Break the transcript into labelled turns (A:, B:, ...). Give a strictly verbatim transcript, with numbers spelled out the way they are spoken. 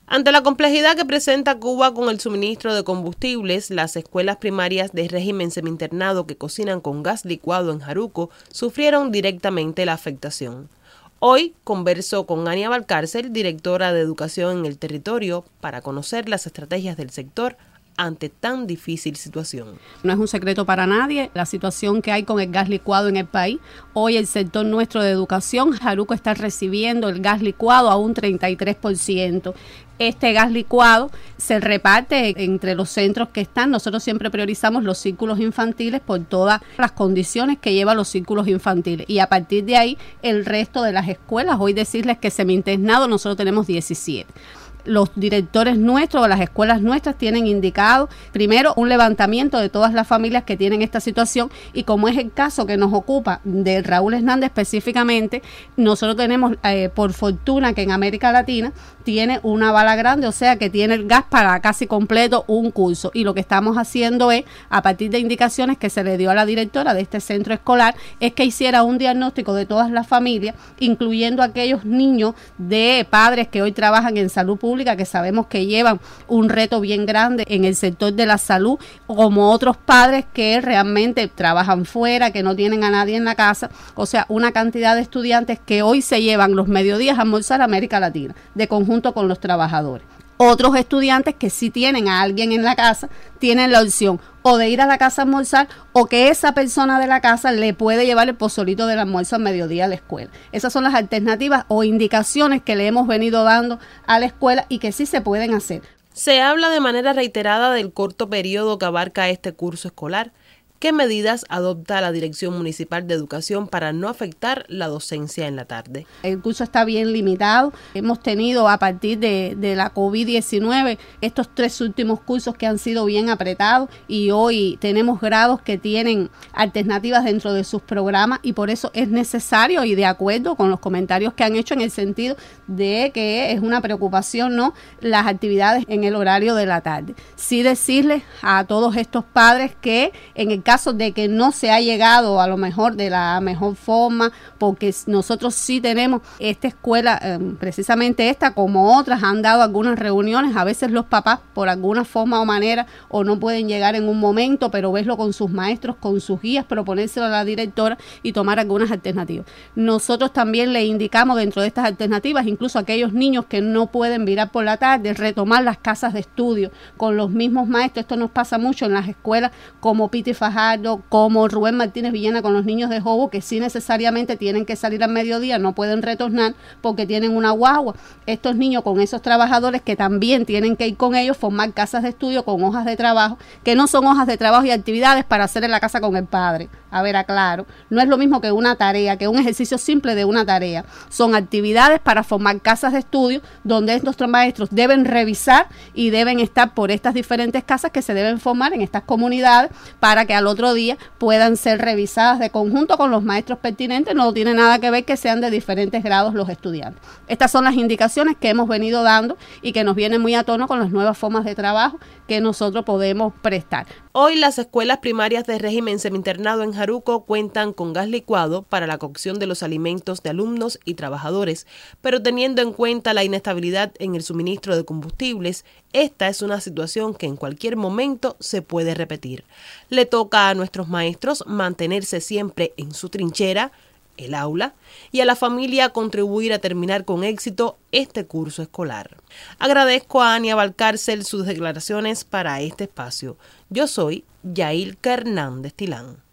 A: Ante la complejidad que presenta Cuba con el suministro de combustibles, las escuelas primarias de régimen semiinternado que cocinan con gas licuado en Jaruco sufrieron directamente la afectación. Hoy converso con Ania Valcárcel, directora de Educación en el territorio, para conocer las estrategias del sector ante tan difícil situación.
B: No es un secreto para nadie la situación que hay con el gas licuado en el país. Hoy el sector nuestro de educación, Jaruco está recibiendo el gas licuado a un treinta y tres por ciento. Este gas licuado se reparte entre los centros que están. Nosotros siempre priorizamos los círculos infantiles por todas las condiciones que llevan los círculos infantiles. Y a partir de ahí, el resto de las escuelas, hoy decirles que semiinternado nosotros tenemos diecisiete. Los directores nuestros o las escuelas nuestras tienen indicado primero un levantamiento de todas las familias que tienen esta situación, y como es el caso que nos ocupa de Raúl Hernández específicamente, nosotros tenemos eh, por fortuna que en América Latina tiene una bala grande, o sea que tiene el gas para casi completo un curso, y lo que estamos haciendo es, a partir de indicaciones que se le dio a la directora de este centro escolar, es que hiciera un diagnóstico de todas las familias, incluyendo aquellos niños de padres que hoy trabajan en salud pública, que sabemos que llevan un reto bien grande en el sector de la salud, como otros padres que realmente trabajan fuera, que no tienen a nadie en la casa, o sea, una cantidad de estudiantes que hoy se llevan los mediodías a almorzar a América Latina, de conjunto con los trabajadores. Otros estudiantes que sí tienen a alguien en la casa, tienen la opción o de ir a la casa a almorzar, o que esa persona de la casa le puede llevar el pozolito del almuerzo al mediodía a la escuela. Esas son las alternativas o indicaciones que le hemos venido dando a la escuela y que sí se pueden hacer.
A: Se habla de manera reiterada del corto periodo que abarca este curso escolar. ¿Qué medidas adopta la Dirección Municipal de Educación para no afectar la docencia en la tarde?
B: El curso está bien limitado. Hemos tenido a partir de, de la COVID diecinueve estos tres últimos cursos que han sido bien apretados, y hoy tenemos grados que tienen alternativas dentro de sus programas, y por eso es necesario, y de acuerdo con los comentarios que han hecho en el sentido de que es una preocupación, ¿no?, las actividades en el horario de la tarde. Sí decirles a todos estos padres que en el caso de que no se ha llegado a lo mejor de la mejor forma, porque nosotros sí tenemos esta escuela, eh, precisamente esta como otras, han dado algunas reuniones, a veces los papás por alguna forma o manera o no pueden llegar en un momento, pero verlo con sus maestros, con sus guías, proponérselo a la directora y tomar algunas alternativas. Nosotros también le indicamos dentro de estas alternativas, incluso a aquellos niños que no pueden virar por la tarde, retomar las casas de estudio con los mismos maestros. Esto nos pasa mucho en las escuelas como Piti Fajardo, como Rubén Martínez Villena con los niños de Jobo, que sí necesariamente tienen que salir al mediodía, no pueden retornar porque tienen una guagua. Estos niños con esos trabajadores que también tienen que ir con ellos, formar casas de estudio con hojas de trabajo, que no son hojas de trabajo y actividades para hacer en la casa con el padre. A ver, aclaro, no es lo mismo que una tarea, que un ejercicio simple de una tarea. Son actividades para formar casas de estudio donde estos maestros deben revisar y deben estar por estas diferentes casas que se deben formar en estas comunidades para que al otro día puedan ser revisadas de conjunto con los maestros pertinentes. No tiene nada que ver que sean de diferentes grados los estudiantes. Estas son las indicaciones que hemos venido dando y que nos vienen muy a tono con las nuevas formas de trabajo que nosotros podemos prestar.
A: Hoy las escuelas primarias de régimen semiinternado en Jaruco cuentan con gas licuado para la cocción de los alimentos de alumnos y trabajadores, pero teniendo en cuenta la inestabilidad en el suministro de combustibles, esta es una situación que en cualquier momento se puede repetir. Le toca a nuestros maestros mantenerse siempre en su trinchera, el aula, y a la familia contribuir a terminar con éxito este curso escolar. Agradezco a Ania Valcárcel sus declaraciones para este espacio. Yo soy Yailka Hernández Tilán.